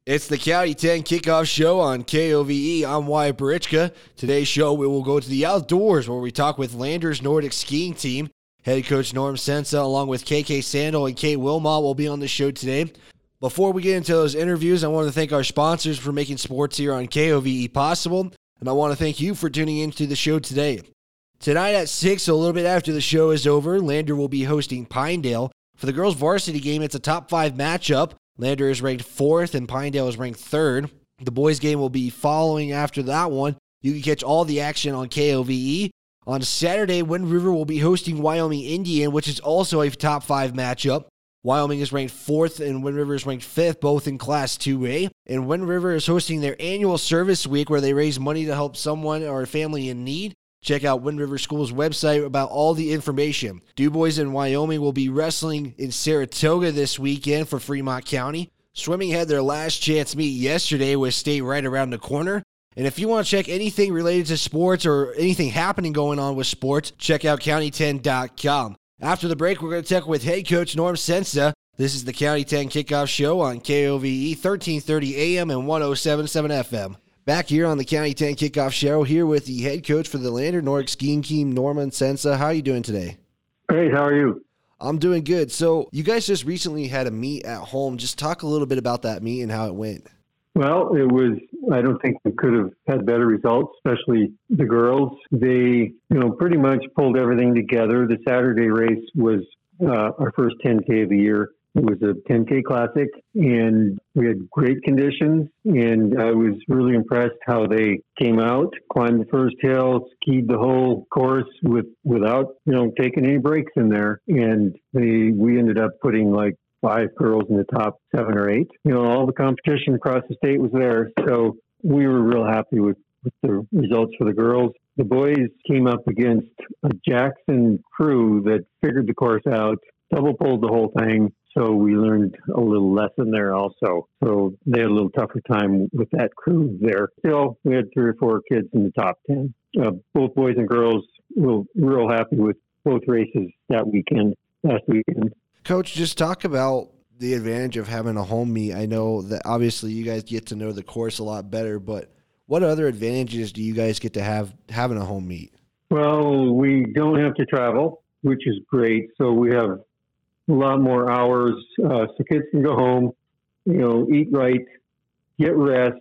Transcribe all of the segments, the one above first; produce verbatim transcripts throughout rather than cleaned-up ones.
It's the County ten Kickoff Show on K O V E. I'm Wyatt Barichka. Today's show, we will go to the outdoors where we talk with Landers Nordic Skiing Team. Head coach Norm Sensa, along with K K Sandel and Kate Wilmot, will be on the show today. Before we get into those interviews, I want to thank our sponsors for making sports here on K O V E possible, and I want to thank you for tuning into the show today. Tonight at six, so a little bit after the show is over, Lander will be hosting Pinedale. For the girls' varsity game, it's a top five matchup. Lander is ranked fourth and Pinedale is ranked third. The boys' game will be following after that one. You can catch all the action on K O V E. On Saturday, Wind River will be hosting Wyoming Indian, which is also a top five matchup. Wyoming is ranked fourth and Wind River is ranked fifth, both in Class two A. And Wind River is hosting their annual service week where they raise money to help someone or a family in need. Check out Wind River School's website about all the information. DuBois and Wyoming will be wrestling in Saratoga this weekend for Fremont County. Swimming had their last chance meet yesterday with state right around the corner. And if you want to check anything related to sports or anything happening going on with sports, check out county ten dot com. After the break, we're going to talk with head coach Norm Sensa. This is the County ten Kickoff Show on K O V E, thirteen thirty A M and one oh seven point seven F M. Back here on the County ten Kickoff Show, here with the head coach for the Lander Nordic Skiing Team, Norman Sensa. How are you doing today? Great, how are you? I'm doing good. So you guys just recently had a meet at home. Just talk a little bit about that meet and how it went. Well, it was, I don't think we could have had better results, especially the girls. They, you know, pretty much pulled everything together. The Saturday race was uh, our first ten K of the year. It was a ten K classic, and we had great conditions, and I was really impressed how they came out, climbed the first hill, skied the whole course with without, you know, taking any breaks in there. And they, we ended up putting like five girls in the top seven or eight. You know, all the competition across the state was there, so we were real happy with, with the results for the girls. The boys came up against a Jackson crew that figured the course out, double pulled the whole thing. So we learned a little lesson there also. So they had a little tougher time with that crew there. Still, we had three or four kids in the top ten. Uh, both boys and girls were real happy with both races that weekend, last weekend. Coach, just talk about the advantage of having a home meet. I know that obviously you guys get to know the course a lot better, but what other advantages do you guys get to have having a home meet? Well, we don't have to travel, which is great. So we have a lot more hours, uh, so kids can go home, you know, eat right, get rest,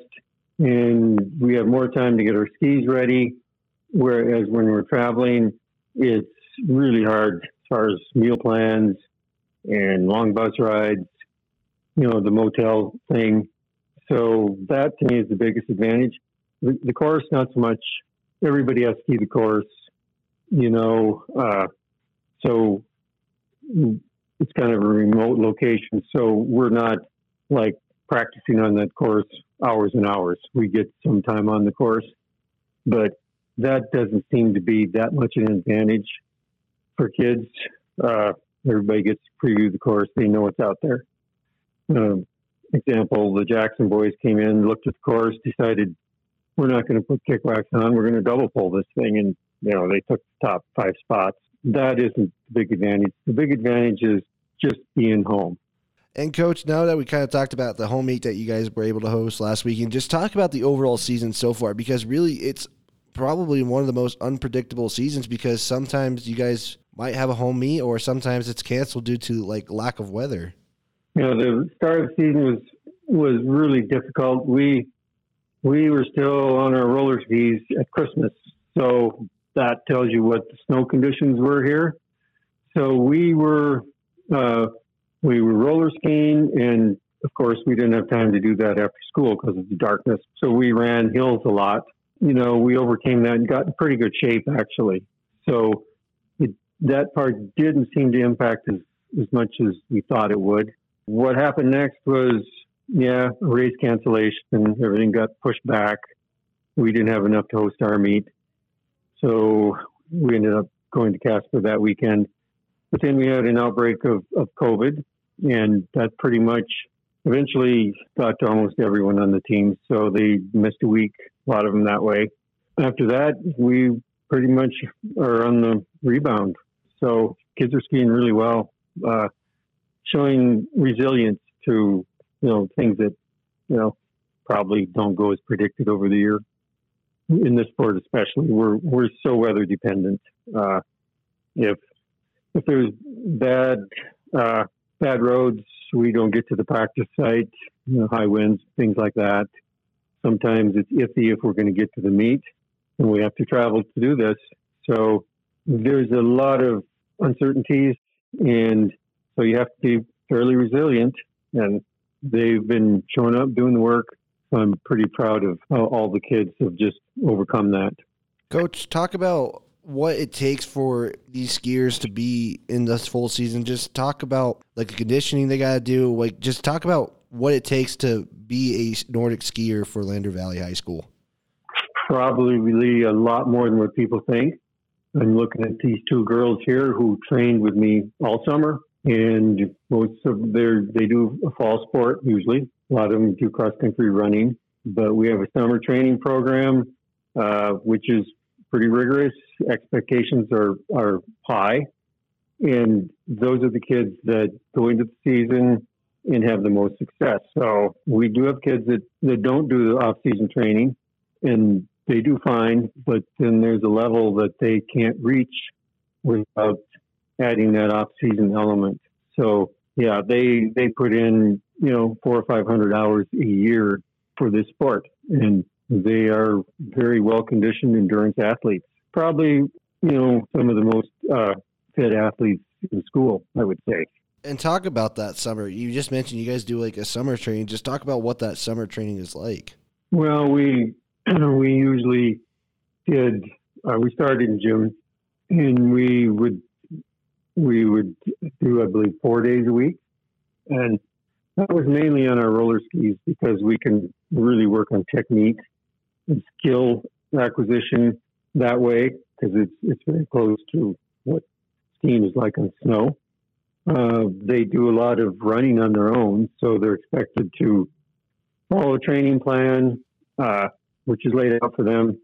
and we have more time to get our skis ready. Whereas when we're traveling, it's really hard as far as meal plans and long bus rides, you know, the motel thing. So that to me is the biggest advantage. The, the course, not so much. Everybody has to ski the course, you know, uh, so it's kind of a remote location, so we're not like practicing on that course hours and hours. We get some time on the course, but that doesn't seem to be that much an advantage for kids. Uh, everybody gets to preview the course. They know what's out there. Uh, example, the Jackson boys came in, looked at the course, decided we're not going to put kick wax on. We're going to double pull this thing. And, you know, they took the top five spots. That isn't the big advantage. The big advantage is just being home. And Coach, now that we kind of talked about the home meet that you guys were able to host last weekend, just talk about the overall season so far, because really it's probably one of the most unpredictable seasons, because sometimes you guys might have a home meet or sometimes it's canceled due to like lack of weather. You know, the start of the season was was really difficult. We we were still on our roller skis at Christmas, so that tells you what the snow conditions were here. So we were uh, we were roller skiing, and of course we didn't have time to do that after school because of the darkness. So we ran hills a lot. You know, we overcame that and got in pretty good shape actually. So it, that part didn't seem to impact as, as much as we thought it would. What happened next was, yeah, race cancellation. Everything got pushed back. We didn't have enough to host our meet. So we ended up going to Casper that weekend. But then we had an outbreak of, of COVID, and that pretty much eventually got to almost everyone on the team. So they missed a week, a lot of them that way. After that, we pretty much are on the rebound. So kids are skiing really well, uh, showing resilience to, you know, things that you know, probably don't go as predicted over the year. In this sport especially, we're we're so weather dependent. Uh, if if there's bad uh, bad roads, we don't get to the practice site. You know, high winds, things like that. Sometimes it's iffy if we're going to get to the meet, and we have to travel to do this. So there's a lot of uncertainties, and so you have to be fairly resilient. And they've been showing up, doing the work. So I'm pretty proud of how all the kids have just overcome that. Coach, talk about what it takes for these skiers to be in this full season. Just talk about like the conditioning they got to do. Like, just talk about what it takes to be a Nordic skier for Lander Valley High School. Probably really a lot more than what people think. I'm looking at these two girls here who trained with me all summer, and most of their they do a fall sport usually. A lot of them do cross country running, but we have a summer training program, uh, which is pretty rigorous. Expectations are are high, and those are the kids that go into the season and have the most success. So we do have kids that, that don't do the off-season training, and they do fine, but then there's a level that they can't reach without adding that off-season element. So yeah, they they put in, you know, four or five hundred hours a year for this sport, and they are very well-conditioned endurance athletes. Probably, you know, some of the most uh, fit athletes in school, I would say. And talk about that summer. You just mentioned you guys do like a summer training. Just talk about what that summer training is like. Well, we we usually did. Uh, we started in June, and we would we would do, I believe, four days a week, and that was mainly on our roller skis because we can really work on technique and skill acquisition that way because it's it's very close to what skiing is like on snow. Uh, they do a lot of running on their own, so they're expected to follow a training plan, uh, which is laid out for them,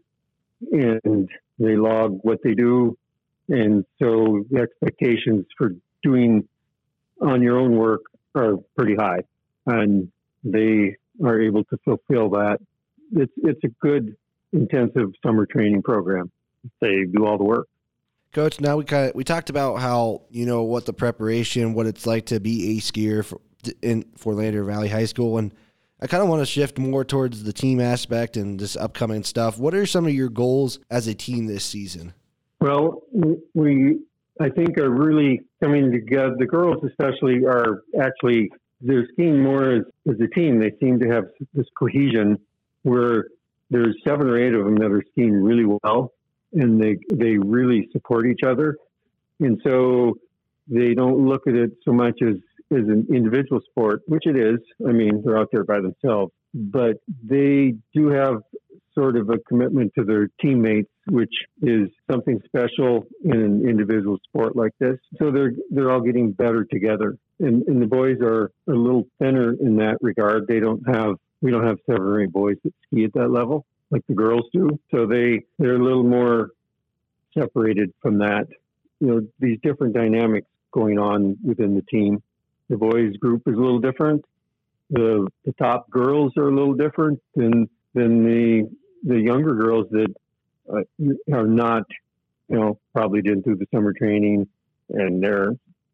and they log what they do. And so the expectations for doing on your own work are pretty high, and they are able to fulfill that. It's it's a good intensive summer training program. They do all the work. Coach, now we kind of, we talked about how, you know, what the preparation, what it's like to be a skier for, in for Lander Valley High School, and I kind of want to shift more towards the team aspect and this upcoming stuff. What are some of your goals as a team this season? Well, we I think are really coming together. The girls especially are actually they're skiing more as, as a team. They seem to have this cohesion where there's seven or eight of them that are skiing really well, and they they really support each other. And so they don't look at it so much as, as an individual sport, which it is. I mean, they're out there by themselves, but they do have sort of a commitment to their teammates, which is something special in an individual sport like this. So they're they're all getting better together. And, and the boys are a little thinner in that regard. They don't have we don't have seven or eight boys that ski at that level like the girls do. So they, they're a little more separated from that. You know, these different dynamics going on within the team. The boys group is a little different. The the top girls are a little different than than the the younger girls that uh, are not, you know, probably didn't do the summer training, and they're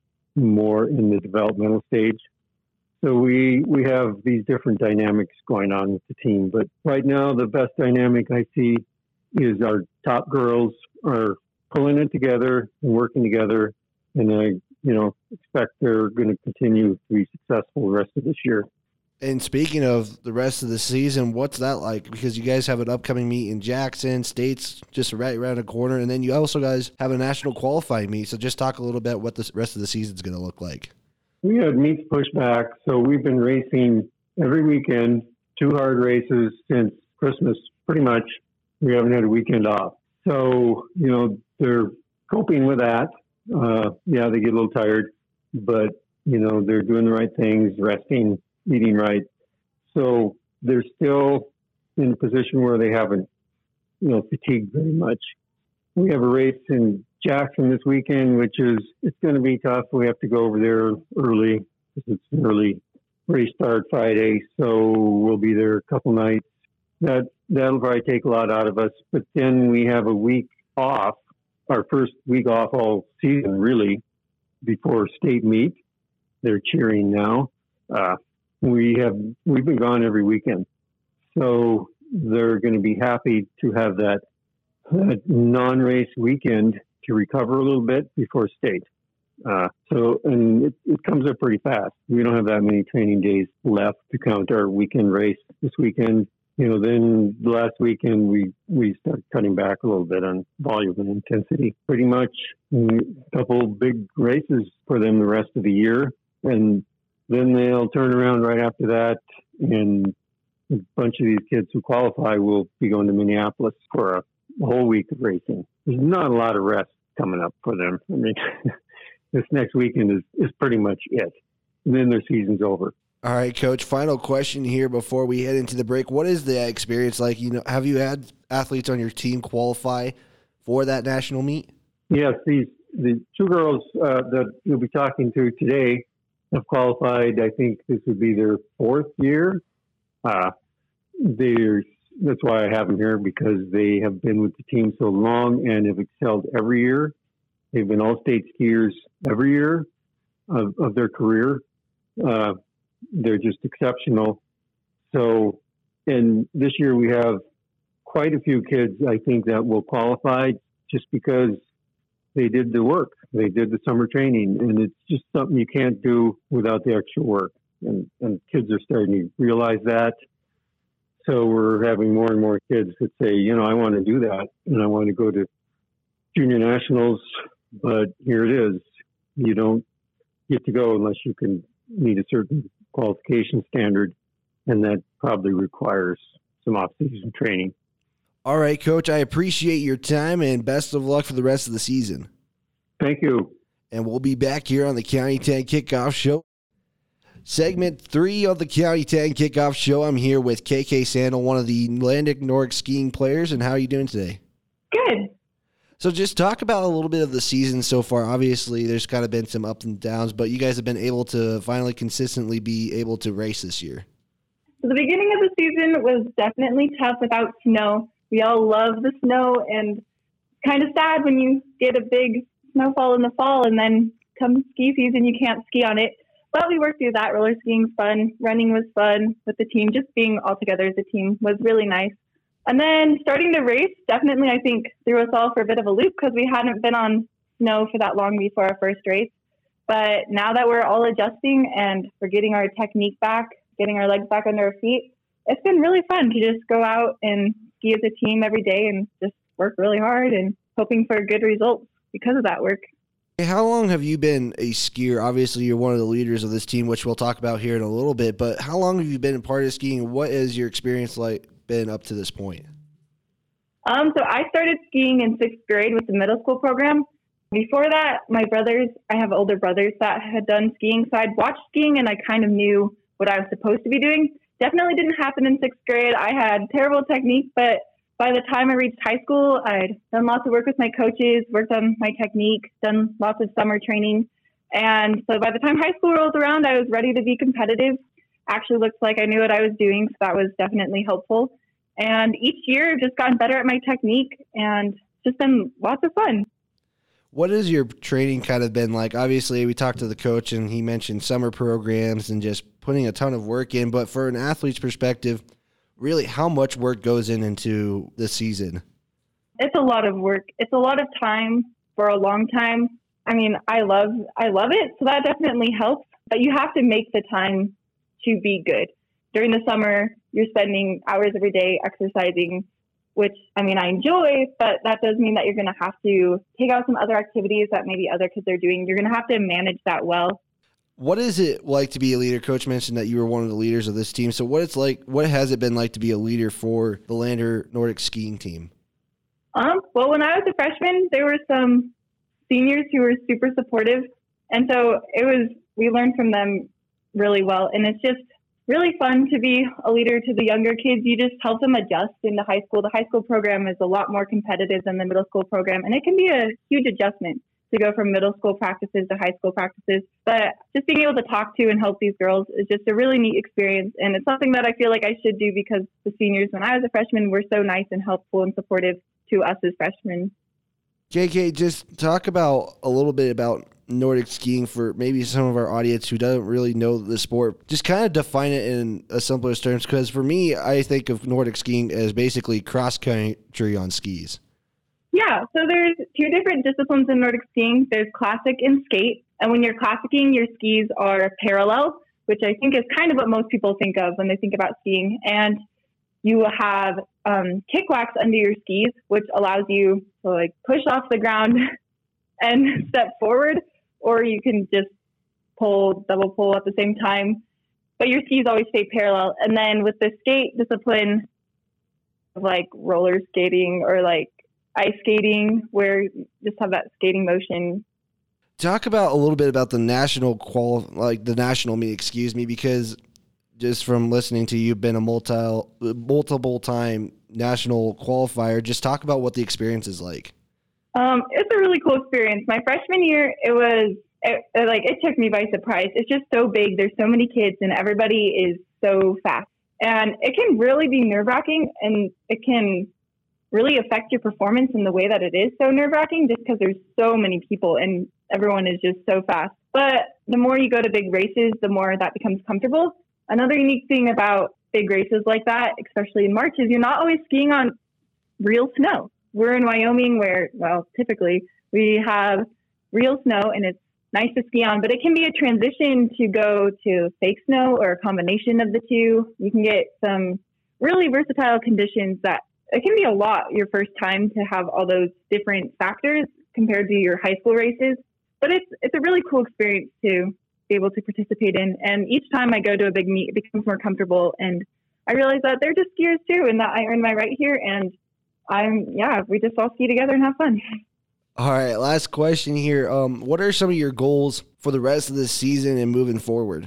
more in the developmental stage. So we we have these different dynamics going on with the team. But right now, the best dynamic I see is our top girls are pulling it together and working together, and I, you know, expect they're going to continue to be successful the rest of this year. And speaking of the rest of the season, what's that like? Because you guys have an upcoming meet in Jackson, State's just right around the corner, and then you also guys have a national qualifying meet. So just talk a little bit what the rest of the season's going to look like. We had meets pushed back, so we've been racing every weekend, two hard races since Christmas, pretty much. We haven't had a weekend off. So, you know, they're coping with that. Uh, yeah, they get a little tired, but, you know, they're doing the right things, resting, eating right. So they're still in a position where they haven't, you know, fatigued very much. We have a race in Jackson this weekend, which is, it's going to be tough. We have to go over there early because it's an early race start Friday, so we'll be there a couple nights. That, that'll probably take a lot out of us. But then we have a week off, our first week off all season, really, before state meet. They're cheering now. Uh, we have, we've been gone every weekend. So they're going to be happy to have that, that non-race weekend to recover a little bit before state. Uh, so, and it, it comes up pretty fast. We don't have that many training days left to count our weekend race this weekend. You know, then the last weekend we, we start cutting back a little bit on volume and intensity. Pretty much a couple big races for them the rest of the year. And then they'll turn around right after that, and a bunch of these kids who qualify will be going to Minneapolis for a whole week of racing. There's not a lot of rest coming up for them. I mean, this next weekend is, is pretty much it. And then their season's over. All right, Coach, final question here before we head into the break. What is the experience like? You know, have you had athletes on your team qualify for that national meet? Yes, these the two girls uh, that you'll be talking to today have qualified. I think this would be their fourth year. Uh, they're, that's why I have them here, because they have been with the team so long and have excelled every year. They've been all-state skiers every year of, of their career. Uh, they're just exceptional. So, and this year we have quite a few kids, I think, that will qualify just because they did the work. They did the summer training, and it's just something you can't do without the extra work. And, and kids are starting to realize that. So we're having more and more kids that say, you know, I want to do that, and I want to go to junior nationals, but here it is. You don't get to go unless you can meet a certain qualification standard, and that probably requires some off-season training. All right, Coach, I appreciate your time, and best of luck for the rest of the season. Thank you. And we'll be back here on the County ten Kickoff Show. Segment three of the County ten Kickoff Show. I'm here with K K Sandel, one of the Landic Nordic skiing players, and how are you doing today? Good. So just talk about a little bit of the season so far. Obviously, there's kind of been some ups and downs, but you guys have been able to finally consistently be able to race this year. So the beginning of the season was definitely tough without snow. We all love the snow, and it's kind of sad when you get a big snowfall in the fall and then come ski season, you can't ski on it. But we worked through that. Roller skiing's fun. Running was fun with the team. Just being all together as a team was really nice. And then starting the race definitely, I think, threw us all for a bit of a loop because we hadn't been on snow for that long before our first race. But now that we're all adjusting and we're getting our technique back, getting our legs back under our feet, it's been really fun to just go out and ski as a team every day and just work really hard and hoping for good results because of that work. How long have you been a skier? Obviously, you're one of the leaders of this team, which we'll talk about here in a little bit, but how long have you been a part of skiing? What has your experience like been up to this point? Um, so I started skiing in sixth grade with the middle school program. Before that, my brothers, I have older brothers that had done skiing, so I'd watched skiing and I kind of knew what I was supposed to be doing. Definitely didn't happen in sixth grade. I had terrible technique, but by the time I reached high school, I'd done lots of work with my coaches, worked on my technique, done lots of summer training. And so by the time high school rolled around, I was ready to be competitive. Actually looks like I knew what I was doing, so that was definitely helpful. And each year I've just gotten better at my technique, and just been lots of fun. What has your training kind of been like? Obviously, we talked to the coach, and he mentioned summer programs and just putting a ton of work in. But for an athlete's perspective, really, how much work goes in into the season? It's a lot of work. It's a lot of time for a long time. I mean, I love I love it, so that definitely helps. But you have to make the time to be good. During the summer, you're spending hours every day exercising, which, I mean, I enjoy, but that does mean that you're going to have to take out some other activities that maybe other kids are doing. You're going to have to manage that well. What is it like to be a leader? Coach mentioned that you were one of the leaders of this team. So what it's like, what has it been like to be a leader for the Lander Nordic skiing team? Um, well, when I was a freshman, there were some seniors who were super supportive. And so it was, we learned from them really well. And it's just really fun to be a leader to the younger kids. You just help them adjust into high school. The high school program is a lot more competitive than the middle school program, and it can be a huge adjustment. to go from middle school practices to high school practices. But just being able to talk to and help these girls is just a really neat experience. And it's something that I feel like I should do because the seniors, when I was a freshman, were so nice and helpful and supportive to us as freshmen. K K, just talk about a little bit about Nordic skiing for maybe some of our audience who doesn't really know the sport. Just kind of define it in a simpler terms, because for me, I think of Nordic skiing as basically cross country on skis. Yeah, so there's two different disciplines in Nordic skiing. There's classic and skate. And when you're classicing, your skis are parallel, which I think is kind of what most people think of when they think about skiing. And you have um, kick wax under your skis, which allows you to like push off the ground and step forward, or you can just pull, double pull at the same time. But your skis always stay parallel. And then with the skate discipline, like roller skating or like ice skating, where you just have that skating motion. Talk about a little bit about the national qual, like the national meet, excuse me, because just from listening to you, you've been a multi, multiple time national qualifier. Just talk about what the experience is like. Um, it's a really cool experience. My freshman year, it was it, it, like it took me by surprise. It's just so big. There's so many kids, and everybody is so fast, and it can really be nerve wracking, and it can really affect your performance in the way that it is so nerve wracking, just because there's so many people and everyone is just so fast. But the more you go to big races, the more that becomes comfortable. Another unique thing about big races like that, especially in March, is you're not always skiing on real snow. We're in Wyoming where, well, typically we have real snow and it's nice to ski on, but it can be a transition to go to fake snow or a combination of the two. You can get some really versatile conditions that it can be a lot your first time to have all those different factors compared to your high school races. But it's it's a really cool experience to be able to participate in. And each time I go to a big meet, it becomes more comfortable. And I realize that they're just skiers too, and that I earned my right here. And I'm, yeah, we just all ski together and have fun. All right, last question here. Um, what are some of your goals for the rest of the season and moving forward?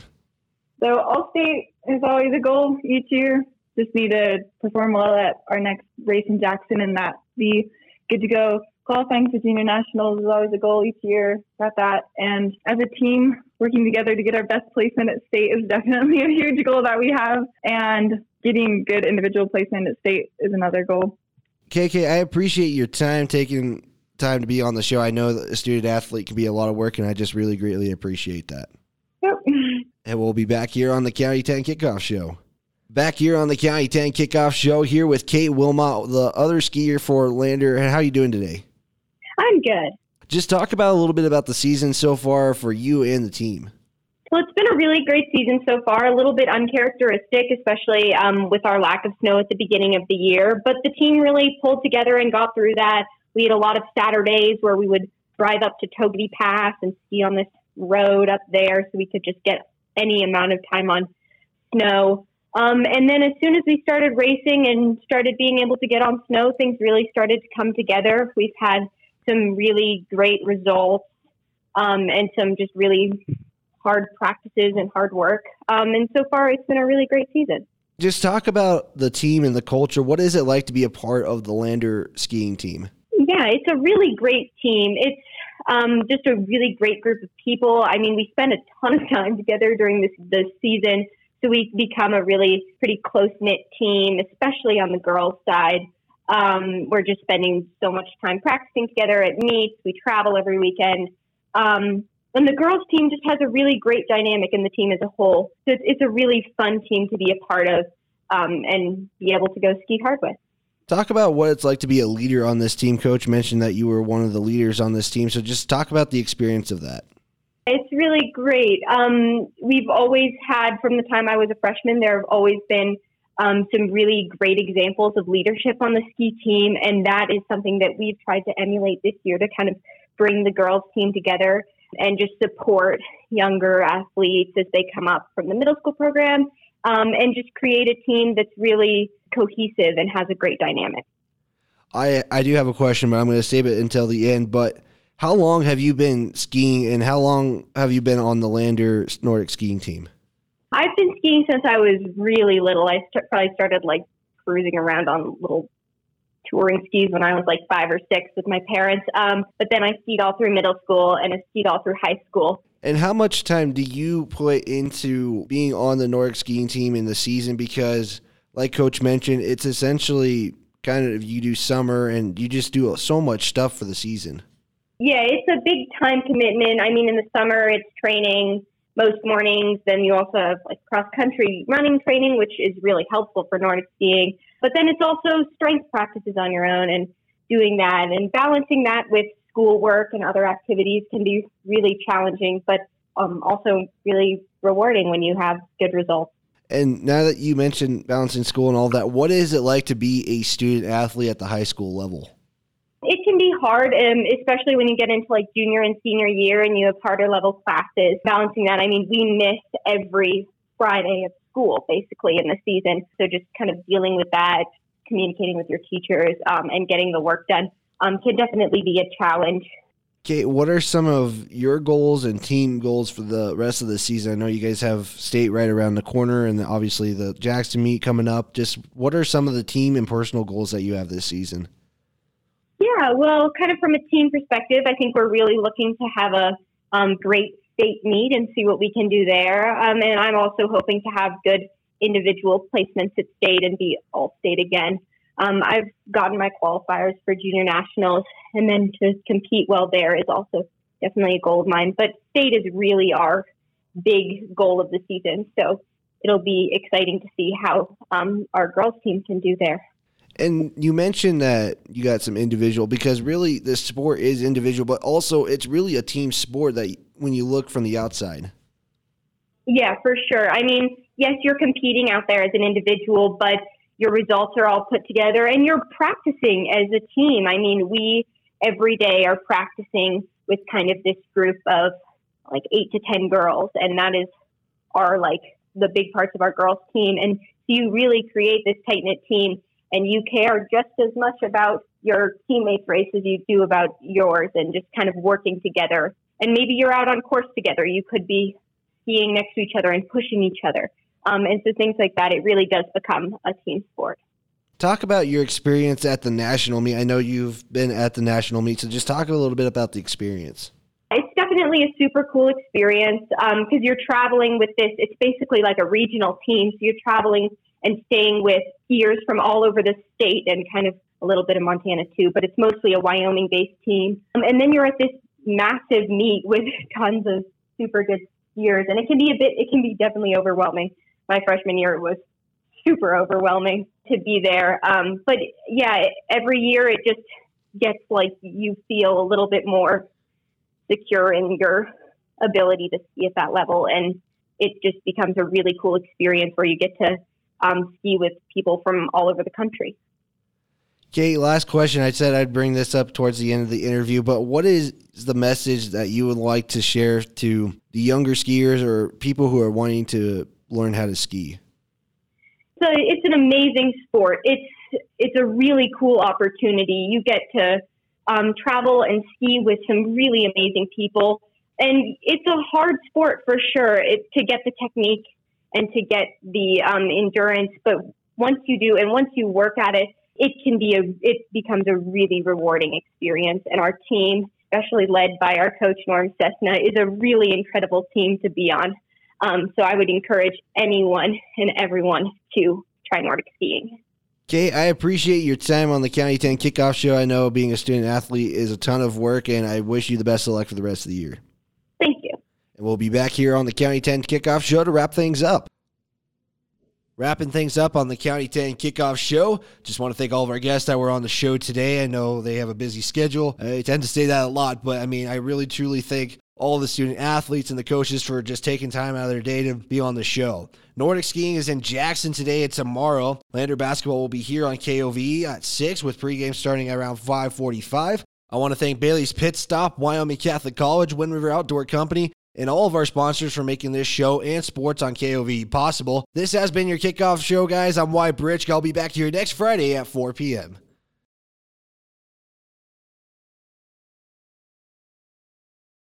So All-State is always a goal each year. Just need to perform well at our next race in Jackson, and that be good to go. Qualifying for junior nationals is always a goal each year. Got that. And as a team, working together to get our best placement at state is definitely a huge goal that we have. And getting good individual placement at state is another goal. K K, I appreciate your time, taking time to be on the show. I know that a student athlete can be a lot of work, and I just really greatly appreciate that. Yep. And we'll be back here on the County ten Kickoff Show. Back here on the County ten Kickoff Show here with Kate Wilmot, the other skier for Lander. How are you doing today? I'm good. Just talk about a little bit about the season so far for you and the team. Well, it's been a really great season so far, a little bit uncharacteristic, especially um, with our lack of snow at the beginning of the year. But the team really pulled together and got through that. We had a lot of Saturdays where we would drive up to Togety Pass and ski on this road up there so we could just get any amount of time on snow. Um, and then as soon as we started racing and started being able to get on snow, things really started to come together. We've had some really great results um, and some just really hard practices and hard work. Um, and so far, it's been a really great season. Just talk about the team and the culture. What is it like to be a part of the Lander skiing team? Yeah, it's a really great team. It's um, just a really great group of people. I mean, we spend a ton of time together during this, this season, so we've become a really pretty close-knit team, especially on the girls' side. Um, we're just spending so much time practicing together at meets. We travel every weekend. Um, and the girls' team just has a really great dynamic in the team as a whole. So it's, it's a really fun team to be a part of um, and be able to go ski hard with. Talk about what it's like to be a leader on this team. Coach mentioned that you were one of the leaders on this team, so just talk about the experience of that. It's really great. Um, we've always had, from the time I was a freshman, there have always been um, some really great examples of leadership on the ski team, and that is something that we've tried to emulate this year to kind of bring the girls' team together and just support younger athletes as they come up from the middle school program, um, and just create a team that's really cohesive and has a great dynamic. I, I do have a question, but I'm going to save it until the end, but how long have you been skiing, and how long have you been on the Lander Nordic skiing team? I've been skiing since I was really little. I st- probably started like cruising around on little touring skis when I was like five or six with my parents. Um, but then I skied all through middle school and I skied all through high school. And how much time do you put into being on the Nordic skiing team in the season? Because like Coach mentioned, it's essentially kind of you do summer and you just do so much stuff for the season. Yeah, it's a big time commitment. I mean, in the summer, it's training most mornings. Then you also have like cross-country running training, which is really helpful for Nordic skiing. But then it's also strength practices on your own and doing that. And balancing that with schoolwork and other activities can be really challenging, but um, also really rewarding when you have good results. And now that you mentioned balancing school and all that, what is it like to be a student athlete at the high school level? It can be hard, um, especially when you get into like junior and senior year and you have harder level classes. Balancing that, I mean, we miss every Friday of school basically in the season. So just kind of dealing with that, communicating with your teachers, um, and getting the work done um, can definitely be a challenge. Okay, what are some of your goals and team goals for the rest of the season? I know you guys have state right around the corner and obviously the Jackson meet coming up. Just what are some of the team and personal goals that you have this season? Yeah, well, kind of from a team perspective, I think we're really looking to have a um, great state meet and see what we can do there. Um, and I'm also hoping to have good individual placements at state and be all state again. Um, I've gotten my qualifiers for junior nationals, and then to compete well there is also definitely a goal of mine. But state is really our big goal of the season, so it'll be exciting to see how um, our girls team can do there. And you mentioned that you got some individual, because really this sport is individual, but also it's really a team sport that when you look from the outside. Yeah, for sure. I mean, yes, you're competing out there as an individual, but your results are all put together and you're practicing as a team. I mean, we every day are practicing with kind of this group of like eight to ten girls. And that is our, like the big parts of our girls team. And so you really create this tight knit team and you care just as much about your teammates' race as you do about yours, and just kind of working together. And maybe you're out on course together. You could be skiing next to each other and pushing each other. Um, and so things like that, it really does become a team sport. Talk about your experience at the national meet. I know you've been at the national meet, so just talk a little bit about the experience. It's definitely a super cool experience because um, you're traveling with this. It's basically like a regional team. So you're traveling and staying with skiers from all over the state and kind of a little bit of Montana too, but it's mostly a Wyoming-based team. Um, and then you're at this massive meet with tons of super good skiers, and it can be a bit, it can be definitely overwhelming. My freshman year, it was super overwhelming to be there. Um, but yeah, every year it just gets like you feel a little bit more secure in your ability to ski at that level. And it just becomes a really cool experience where you get to um, ski with people from all over the country. Okay, last question. I said I'd bring this up towards the end of the interview, but what is the message that you would like to share to the younger skiers or people who are wanting to learn how to ski? So it's an amazing sport. It's it's a really cool opportunity. You get to um, travel and ski with some really amazing people. And it's a hard sport for sure it, to get the technique and to get the um, endurance. But once you do, and once you work at it, it can be a, it becomes a really rewarding experience. And our team, especially led by our coach, Norm Cessna, is a really incredible team to be on. Um, so I would encourage anyone and everyone to try Nordic skiing. Okay, I appreciate your time on the County ten Kickoff Show. I know being a student athlete is a ton of work, and I wish you the best of luck for the rest of the year. Thank you. And we'll be back here on the County ten Kickoff Show to wrap things up. Wrapping things up on the County ten Kickoff Show. Just want to thank all of our guests that were on the show today. I know they have a busy schedule. I tend to say that a lot, but I mean, I really truly thank all the student athletes and the coaches for just taking time out of their day to be on the show. Nordic skiing is in Jackson today and tomorrow. Lander basketball will be here on K O V E at six with pregame starting at around five forty-five. I want to thank Bailey's Pit Stop, Wyoming Catholic College, Wind River Outdoor Company, and all of our sponsors for making this show and sports on K O V E possible. This has been your Kickoff Show, guys. I'm Wyatt Britchka. I'll be back here next Friday at four p.m.